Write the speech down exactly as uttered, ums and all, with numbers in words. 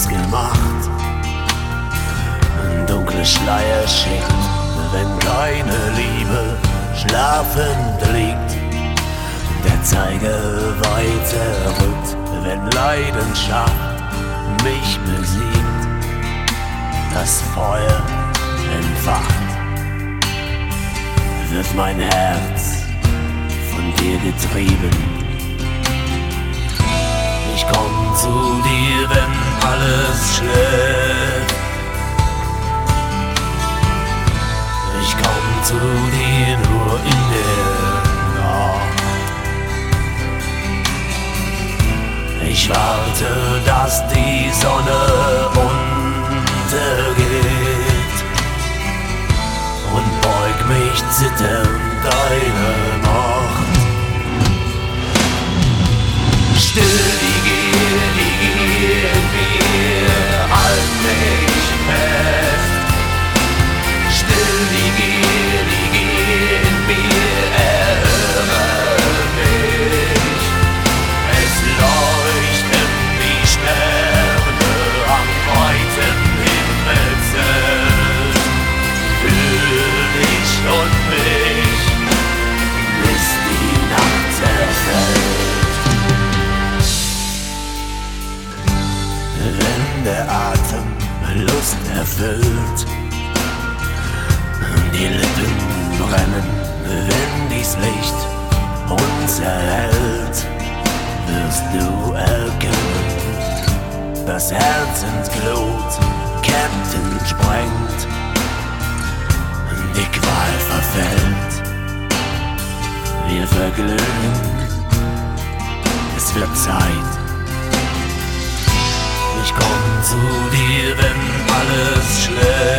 ausgemacht. Ein dunkle Schleierschicht, wenn keine Liebe schlafend liegt. Der Zeiger weiter rückt, wenn Leidenschaft mich besiegt. Das Feuer entfacht, wird mein Herz von dir getrieben. Ich komm zu dir, wenn alles schläft. Ich komm zu dir nur in der Nacht. Ich warte, dass die Sonne untergeht und beug mich zitternd deiner Macht. Still die Gier, die Gier in mir, halt mich fest. Still die Gier, die Gier in mir, erhöre mich. Es leuchten die Sterne am weiten Himmelszelt für dich und mich, bis die Nacht zerfällt. Wenn der Atem Lust erfüllt, die Lippen brennen, wenn dies Licht uns erhält, wirst du erkennen, das Herzensglut Captain sprengt, die Qual verfällt, wir verglühen, es wird Zeit. Ich komm zu dir, wenn alles schläft.